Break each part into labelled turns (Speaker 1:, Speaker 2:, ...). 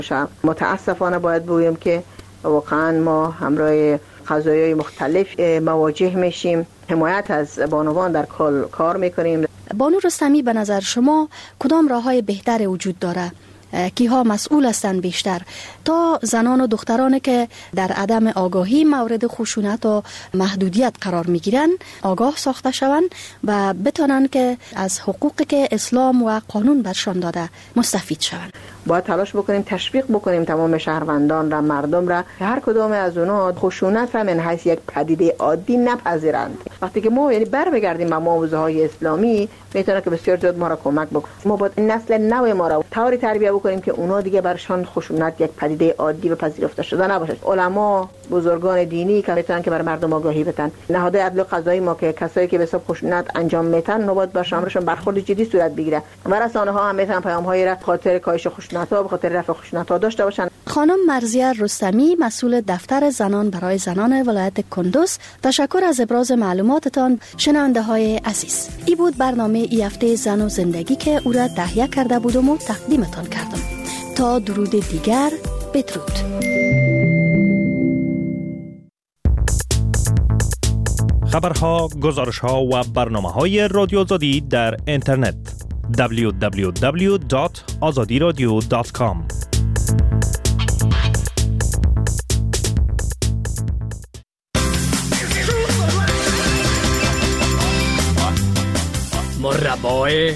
Speaker 1: متاسفانه باید بگویم که واقعا ما همراه قضایای مختلف مواجه میشیم. حمایت از بانوان در کار میکنیم.
Speaker 2: بانو رستمی، به نظر شما کدام راه‌های بهتر وجود داره؟ کیها مسئول هستند بیشتر تا زنان و دخترانی که در عدم آگاهی مورد خشونت و محدودیت قرار میگیرن آگاه ساخته شوند و بتونن که از حقوقی که اسلام و قانون برشان داده مستفید شوند؟
Speaker 1: باید تلاش بکنیم تشویق بکنیم تمام شهروندان را، مردم را، هر کدام از اونها خشونت را من حیث یک پدیده عادی نپذیرند. وقتی که ما یعنی برمیگردیم به موضوعهای اسلامی میتونه که بسیار زیاد ما را کمک بکنه. ما باید نسل نو ما را طوری تربیت بکنیم که اونا دیگه برشان خشونت یک پدیده عادی و پذیرفته شده نباشه. علما، بزرگان دینی که میتونن که بر مردم آگاهی بدن، نهادهای عدل و قضایی ما که کسایی که به حساب خشونت انجام میدن نباید برشان برخورد جدی صورت بگیره و رسانه ها هم میتونن پیام‌هایی را خاطر کاهش خشونت‌ها به خاطر رفع خشونت‌ها داشته باشن.
Speaker 2: خانم مرضیه رستمی، مسئول دفتر زنان برای زنان ولایت کندوز، تشکر از ابراز معلوماتتان. شنونده های عزیز، این بود برنامه ای هفته زن و زندگی که او را تهیه کرده بودم و تقدیمتان کردم. تا درود دیگر، بدرود.
Speaker 3: خبرها، گزارشها و برنامه‌های رادیو آزادی در اینترنت www.azadiradio.com.
Speaker 4: مربای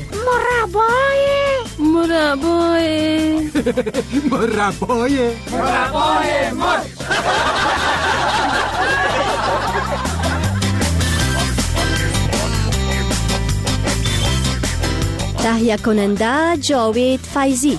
Speaker 2: تهیه کننده جاوید فیضی.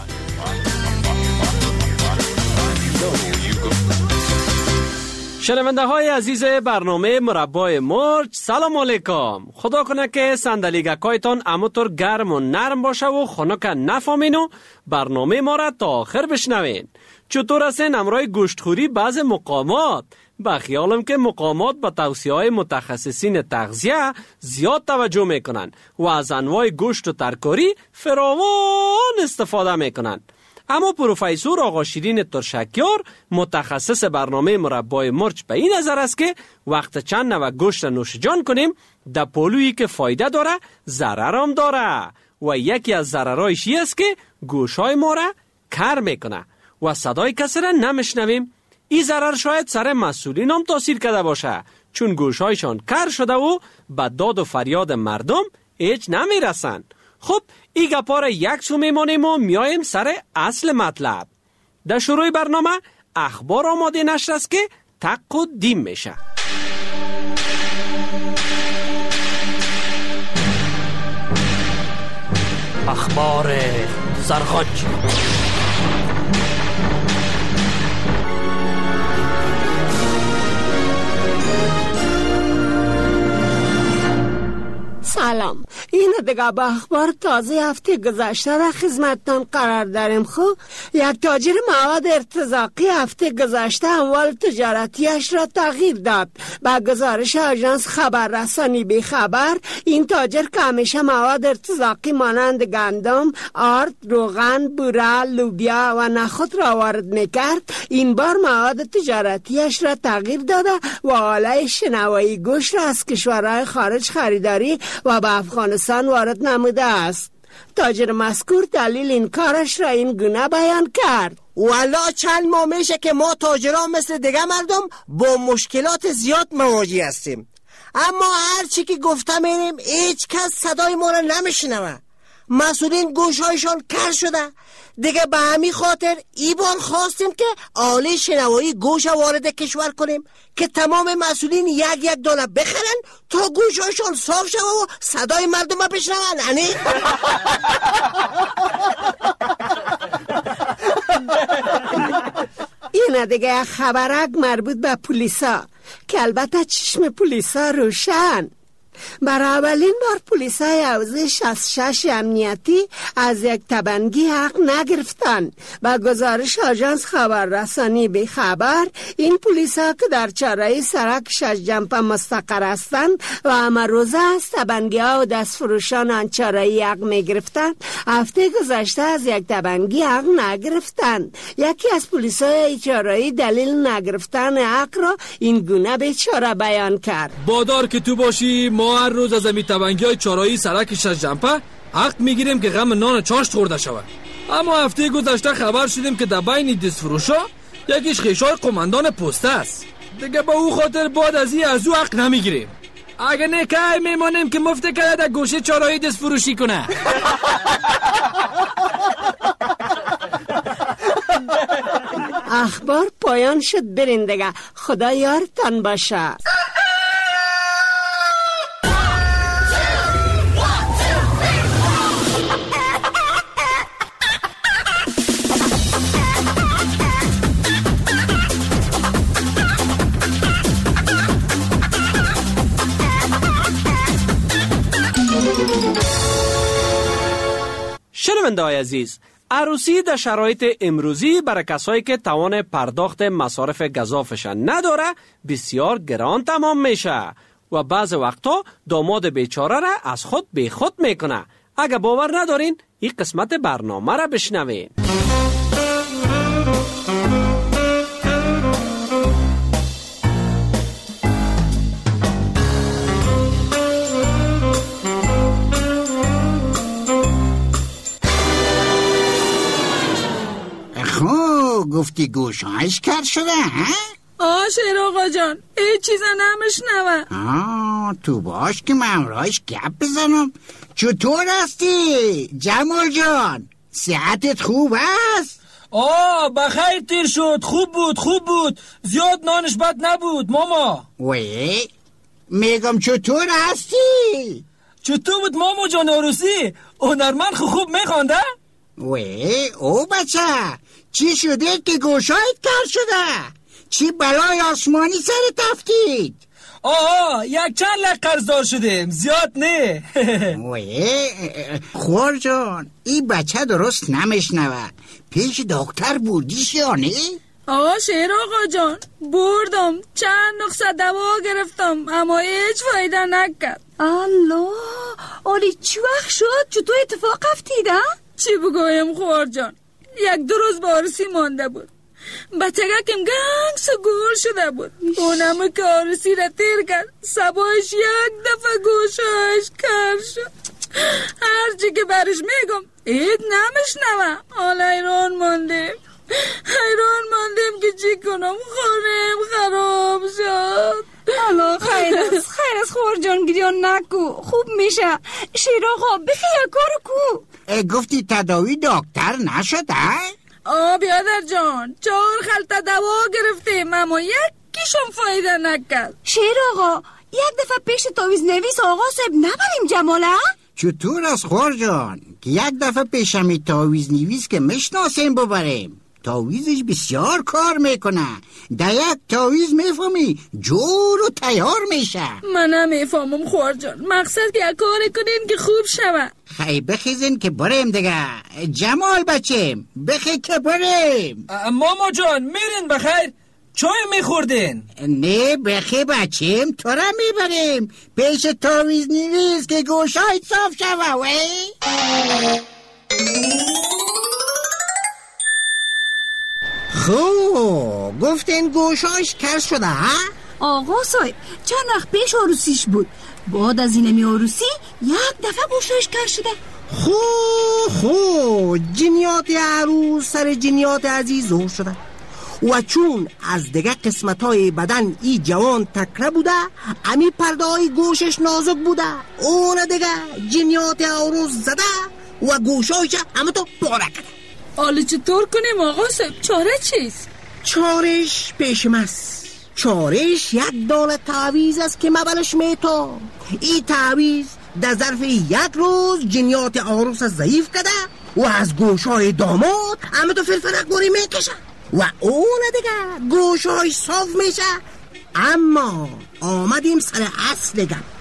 Speaker 4: شنونده های عزیز برنامه مربای مرچ، سلام علیکم. خدا کنه که صندلیگکایتان اموتر گرم و نرم باشه و خنک نفهمین و برنامه ما را تا آخر بشنوین. چطور هستین امرای گوشتخوری بعض مقامات؟ با خیالم که مقامات با توصیه های متخصصین تغذیه زیاد توجه میکنن و از انواع گوشت و ترکاری فراوان استفاده میکنن. اما پروفسور آقا شیرین ترشکیار، متخصص برنامه مربای مرچ، به این نظر است که وقت چند نوع گوشت نوش جان کنیم در پلویی که فایده داره ضرر هم داره و یکی از ضررایش این است که گوشهای ما را کر میکنه و صدای کسی را نمیشنویم. این ضرر شاید سر مسئولین هم تاثیر کرده باشه، چون گوشهایشان کر شده و به داد و فریاد مردم هیچ نمیرسن. خب این گپا را یک سو میمانیم و میایم سر اصل مطلب. در شروع برنامه اخبار آماده نشر است که تق و دیم میشه. اخبار سرخوش.
Speaker 5: سلام، این دیگه با اخبار تازه هفته گذشته در خدمتتان قرار داریم. خب یک تاجر مواد ارتزاقی هفته گذشته اموال تجارتیش را تغییر داد. با گزارش آژانس خبررسانی بی خبر، این تاجر که همیشه مواد ارتزاقی مانند گندم، آرد، روغن، بوره، لوبیا و نخود را وارد میکرد، این بار مواد تجارتیش را تغییر داده و آله شنوایی گوشت را از کشورهای خارج خریداری و به افغانستان وارد نموده است. تاجر مذکور دلیل این کارش را این گونه بیان کرد:
Speaker 6: والا چند ماه میشه که ما تاجران مثل دیگه مردم با مشکلات زیاد مواجه هستیم، اما هر چی که گفته میریم هیچ کس صدای ما را نمیشنوه. مسئولین گوشهایشان کر شده. دیگه به همین خاطر ایبان خواستیم که آله شنوایی گوش وارد کشور کنیم که تمام مسئولین یک دانه بخرن تا گوشهایشان صاف شده و صدای مردم را بشنون.
Speaker 5: این دیگه خبرک مربوط به پلیسا که البته چشم پلیسا روشن. بر اولین بار پلیسای حوزه 66 امنیتی از یک تبنگی حق نگرفتن. با گزارش آژانس خبررسانی به خبر، این پلیسا که در چهارراه سرک ششجنپه مستقر هستند و همه روزه از تبنگی ها و دستفروشان آن چهارراهی حق میگرفتند، هفته گذشته از یک تبنگی حق نگرفتند. یکی از پلیسای چهارراهی دلیل نگرفتن حق را این گونه به چاره بیان کرد:
Speaker 7: بادار که تو باشی، ما هر روز از امی تبنگی های چهارراهی سرک ششجنپه حق میگیریم که غم نان چاشت خورده شود. اما هفته گذشته خبر شدیم که در بین دستفروشا یکیش خیشای قماندان پسته است. دیگه با او خاطر بعد از او حق نمیگیریم. اگه نکه میمانیم که مفت کرده در گوشه چهارراهی دستفروشی کنه.
Speaker 5: اخبار پایان شد، برین دیگه. خدا یارتان باشه.
Speaker 4: شنونده‌های عزیز، عروسی در شرایط امروزی برای کسایی که توان پرداخت مصارف گزافشان نداره بسیار گران تمام میشه و بعض وقتا داماد بیچاره را از خود بی خود میکنه. اگه باور ندارین این قسمت برنامه را بشنوین.
Speaker 8: گفتی گوشایش کرد شده ها؟
Speaker 9: شیر آقا جان، ای چیزا نمیشنوه.
Speaker 8: تو باش که من رایش گپ بزنم. چطور هستی جمال جان؟ صحتت خوب است؟
Speaker 7: بخیر تیر شد. خوب بود. زیاد نانش بد نبود ماما.
Speaker 8: وی میگم چطور هستی؟
Speaker 7: چطور بود ماما جان عروسی؟ هنرمند خوب میخوانده؟
Speaker 8: وی او بچه چی شده که گوشایت کار شده؟ چی بلای آسمانی سر تفتید؟
Speaker 7: یک چند لک قرضدار شدیم، زیاد نه.
Speaker 8: وی خور جان، این بچه درست نمیشنوه. پیش دکتر بردیش یا نه؟
Speaker 9: شیر آقا جان، بردم، چند نسخه دوا گرفتم اما هیچ فایده نکرد.
Speaker 2: الله، آلی چی وقت شد؟ چطور اتفاق افتیده؟
Speaker 9: چی بگویم خور جان، یک دو روز با عروسی مانده بود. بچگکم گنگس و گول شده بود. اونم که عروسی را تیر کرد، سبایش یک دفعه گوشایش کار شد. هرچی که برش میگم اید نمیشنوه. حالا حیران ماندیم که چی کنم. خورم خراب شد.
Speaker 2: الله خیر است خور جان، گریان نکو، خوب میشه. شیر آقا بخی یک کارو کو.
Speaker 8: گفتی تداوی دکتر نشده؟
Speaker 9: بیادر جان، 4 خلطه دوا گرفتیم اما یکیشون فایده نکرد.
Speaker 2: شیر آقا، یک دفعه پیش تاویز نویس آقا صاحب نبریم جماله؟
Speaker 8: چطور از خور جان که یک دفعه پیشمی تاویز نویس که میشناسیم ببریم؟ تاویزش بسیار کار میکنه. در یک تاویز میفهمی جور و تیار میشه.
Speaker 9: من نمیفهمم خور جان، مقصد که یک کاری کنین که خوب شوه.
Speaker 8: خیلی بخیزین که بریم دیگه. جمال بچیم بخی که بریم.
Speaker 7: ماما جان میرین بخیر؟ چای میخوردین؟
Speaker 8: نه بخی بچیم، تو را میبریم پیش تاویز نویس که گوشایت صاف شوه. وی
Speaker 6: خوب گفتین گوشایش کار شده ها؟
Speaker 2: آقا صاحب چند وقت پیش عروسیش بود. بعد از اینمی عروسی یک دفعه گوشایش کار شده.
Speaker 6: خوب جنیات عروس سر جنیات عزیز زور شده و چون از دیگه قسمت‌های بدن ای جوان تکره بوده، امی پرده های گوشش نازک بوده، اون دیگه جنیات عروس زده و گوشایش همه تو پاره کرده.
Speaker 9: حالا چطور کنیم آقا صاحب؟ چاره چیست؟
Speaker 6: چارش پیش مست. چارش یک دانه تعویز است که مبلش میتو. این تعویز در ظرف یک روز جنیات عروس ضعیف کرده و از گوشای داماد همه تو فرفرک گوری میکشه و اون دیگه گوشای صاف میشه. اما آمدیم سر اصل گم.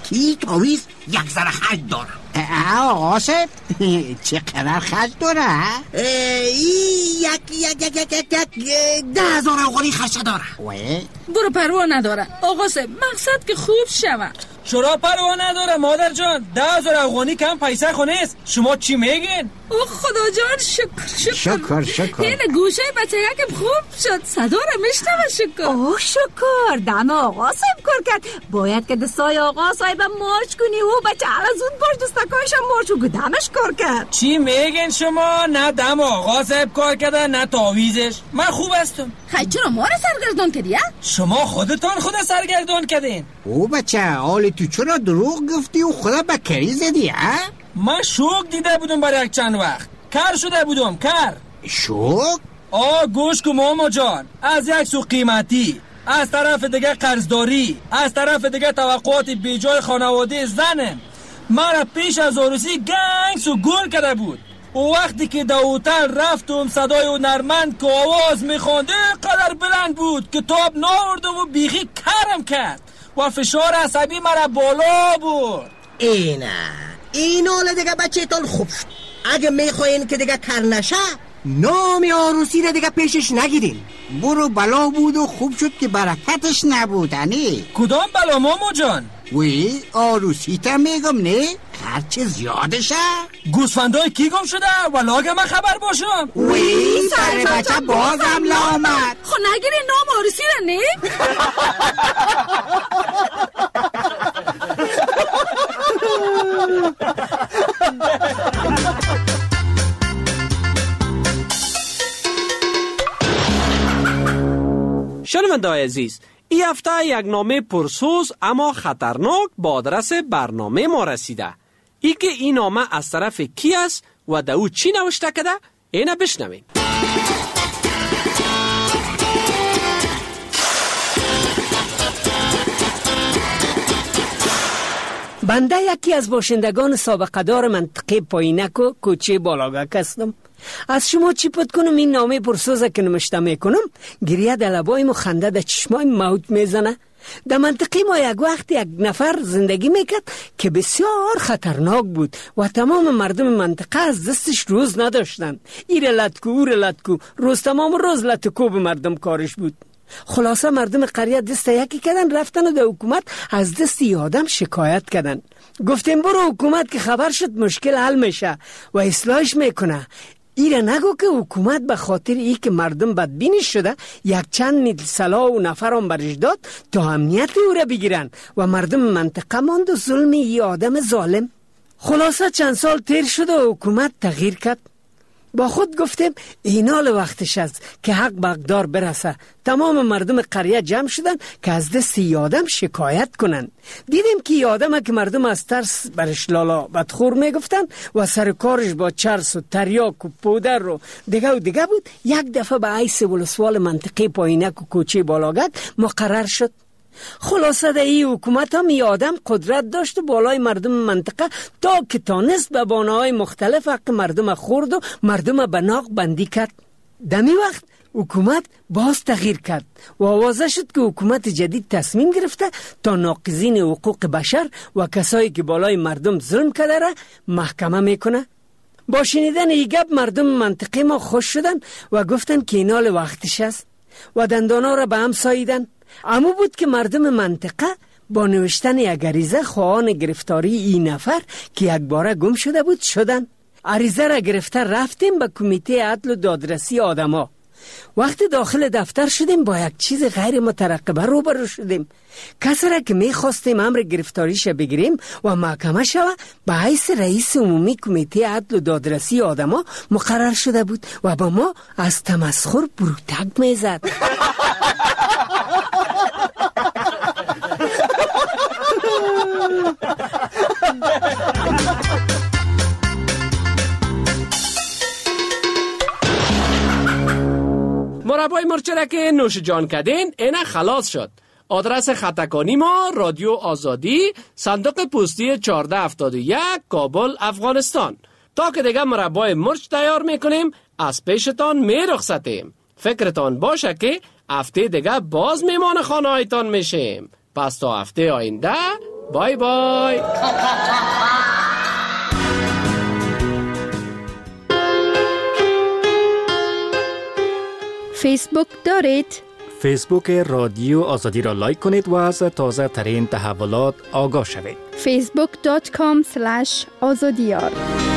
Speaker 8: کی تاویز یک ذره خرج داره. آقا صاحب چقدر خرج داره؟
Speaker 6: یک 10,000 افغانی خرچه داره.
Speaker 9: برو پروا نداره آقا صاحب، مقصد که خوب شوه.
Speaker 7: چرا پروا نداره مادر جان؟ 10,000 افغانی کم پیسه خونیست. شما چی میگین؟
Speaker 9: اوه خدا جان، شکر. این گوشه بچه که خوب شد، صدا را میشنوه. شکر.
Speaker 10: اوه شکر، دم آقا صاحب کار کرد. باید که دستای آقا صاحب مارچ کنی و بچه علا زود باش دستکایش هم مارچ و دمش کار کرد.
Speaker 7: چی میگین شما؟ نه دم آقا صاحب کار کرده نه تاویزش. من خوب هستم.
Speaker 9: خیلی چرا ما را سرگردان کردی؟
Speaker 7: شما خودتان خود سرگردان کردین.
Speaker 8: او بچه حالی تو چرا دروغ گفتی و خدا بکری زدی؟
Speaker 7: من شوک دیده بودم برای یک چند وقت. کار شده بودم.
Speaker 8: شوک؟
Speaker 7: گوش کن ماما جان، از یک سو قیمتی، از طرف دیگه قرضداری، از طرف دیگه توقعات بیجای خانواده زنم. مرا پیش از عروسی گنگس و گل کرده بود. و وقتی که در هتل رفتم صدای او نرمند که آواز میخوانده قدر بلند بود که تاب ناوردم و بیخی کرم کرد و فشار عصبی مرا بالا برد.
Speaker 6: این حال دیگه بچه تان خوب شد. اگه میخواین که دیگه کر نشه نام عروسی را دیگه پیشش نگیرین.
Speaker 8: برو بلا بود و خوب شد که برکتش نبودنی.
Speaker 7: کدام بلا مامو جان؟
Speaker 8: وی عروسی تا میگم نه خرچه زیادشه.
Speaker 7: گوسفندای کی گم شده ولاگه من خبر باشم.
Speaker 8: وی سر بچه بازم لامد.
Speaker 9: خب نگیری نام عروسی را نه؟
Speaker 4: شنونده‌های عزیز، این هفته یک نامه پرسوز اما خطرناک با آدرس برنامه ما رسیده. این نامه از طرف کی است و در او چی نوشته کرده؟ اینه بشنوین.
Speaker 5: بنده یکی از باشندگان سابقه دار منطقه پایینک و کوچه بالاگک هستم. از شما چی پد کنم این نامه پرسوزه که نمشته میکنم گریه در لبایم و خنده در چشمای موت میزنه. در منطقه ما یک وقت یک نفر زندگی میکرد که بسیار خطرناک بود و تمام مردم منطقه از دستش روز نداشتن. ایره لطکو اوره لطکو، روز تمام روز لطکو به مردم کارش بود. خلاصه مردم قریه دست یکی کردن رفتن و در حکومت از دست ی آدم شکایت کردن. گفتیم برو حکومت که خبر شد مشکل حل میشه و اصلاحش میکنه. ایره نگو که حکومت به خاطر ای که مردم بدبینی شده یک چند نیل سلاح و نفرم برش داد تا امنیت او را بگیرن و مردم منطقه ماند و ظلم ای آدم ظالم. خلاصه چند سال تیر شد و حکومت تغییر کرد. با خود گفتیم اینال وقتش است که حق به حقدار برسه. تمام مردم قریه جمع شدن که از دست یادم شکایت کنن. دیدیم که یادم که مردم از ترس برش لالا بدخور میگفتن و سر کارش با چرس و تریاک و پودر و دیگه بود. یک دفعه به عیس ولسوال منطقه پایینک و کوچه بالاگک مقرر شد. خلاصه در این حکومت هم آدم قدرت داشت و بالای مردم منطقه تا که تانست به بانه‌های مختلف حق مردم خورد و مردم به ناق بندی کرد. دمی وقت حکومت باز تغییر کرد و آوازه شد که حکومت جدید تصمیم گرفته تا ناقضین حقوق بشر و کسایی که بالای مردم ظلم کرده را محکمه میکنه. با شنیدن این گپ مردم منطقه ما خوش شدن و گفتن که اینال وقتش است و دندانا را به هم ساییدن. امو بود که مردم منطقه با نوشتن یک عریضه خواهان گرفتاری این نفر که یک باره گم شده بود شدن. عریضه را گرفته رفتیم به کمیته عدل و دادرسی آدما. وقتی داخل دفتر شدیم با یک چیز غیر مترقبه روبرو شدیم. کسی را که میخواستیم امر گرفتاریش بگیریم و محکمه شوه به حیث رئیس عمومی کمیته عدل و دادرسی آدما مقرر شده بود و با ما از تمسخر بروتک میزد.
Speaker 4: مربای مرچه که نوش جان کردین اینه خلاص شد. آدرس خطکانی ما رادیو آزادی، صندوق پستی 1471 کابل افغانستان. تا که دیگه مربای مرچ تیار میکنیم از پیشتان میرخصتیم. فکرتان باشه که هفته دیگه باز میمان خانه هایتان میشیم. پس تا هفته آینده بای بای.
Speaker 2: فیسبوک دارید؟
Speaker 11: فیسبوک رادیو آزادی را لایک کنید و از تازه ترین تحولات آگاه شوید.
Speaker 2: facebook.com/azadiyar